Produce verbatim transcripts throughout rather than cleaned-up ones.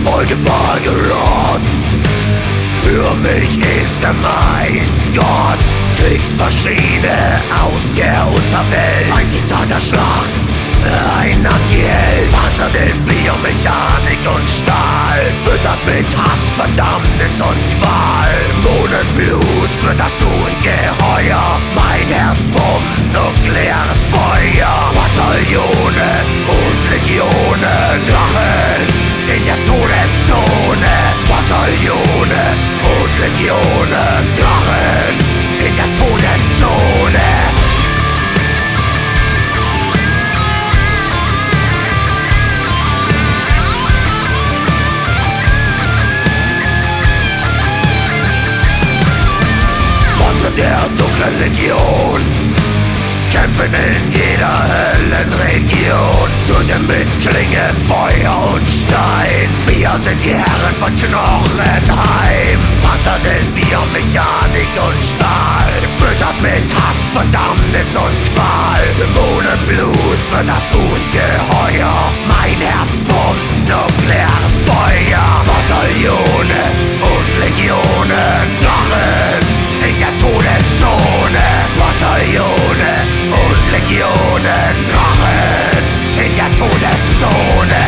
vollgeborgen. Für mich ist er mein Gott, Kriegsmaschine aus der Unterwelt, ein Titan der Schlacht, ein Anti-Held, panzert in Biomechanik und Stahl, füttert mit Hass, Verdammnis und Qual, Monenblut für das Ungeheuer, mein Herz pumpt nukleares Feuer, Bataillone und Legionen, Drachen in der Todeszone, Bataillone und Legionen, Drachen in der Todeszone. Monster der dunklen Legion kämpfen in jeder Höllenregion, töten mit Klinge, Feuer und Stein. Wir sind die Herren von Knochenheim, panzert in Biomechanik und Stahl, füttert mit Hass, Verdammnis und Qual, Dämonenblut für das Ungeheuer, mein Herz pumpt nukleares Feuer, Bataillone und Legionen, Drachen in der Todeszone, Bataillone und Legionen, Drachen in der Todeszone.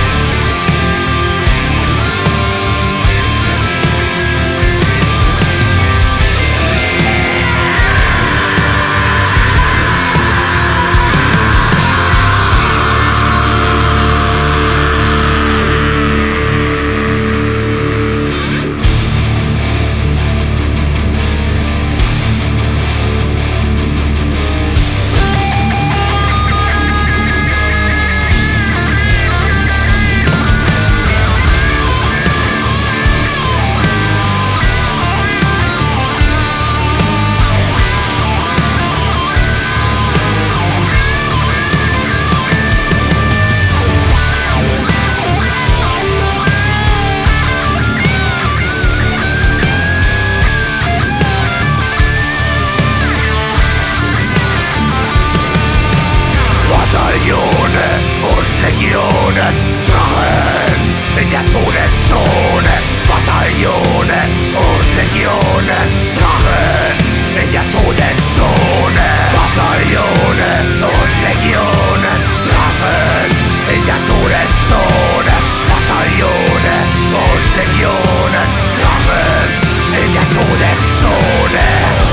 Drachen in der Todeszone, Bataillone und Legionen, Drachen in der Todeszone, Bataillone und Legionen, Drachen in der Todeszone, Bataillone und Legionen, Drachen in der Todeszone.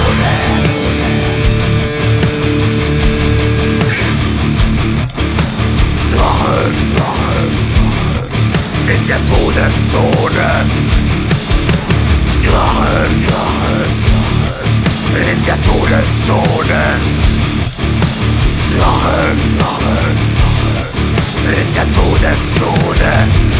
In der Todeszone, Drachen, Drachen, Drachen, in der Todeszone, Drachen, Drachen, Drachen, in der Todeszone.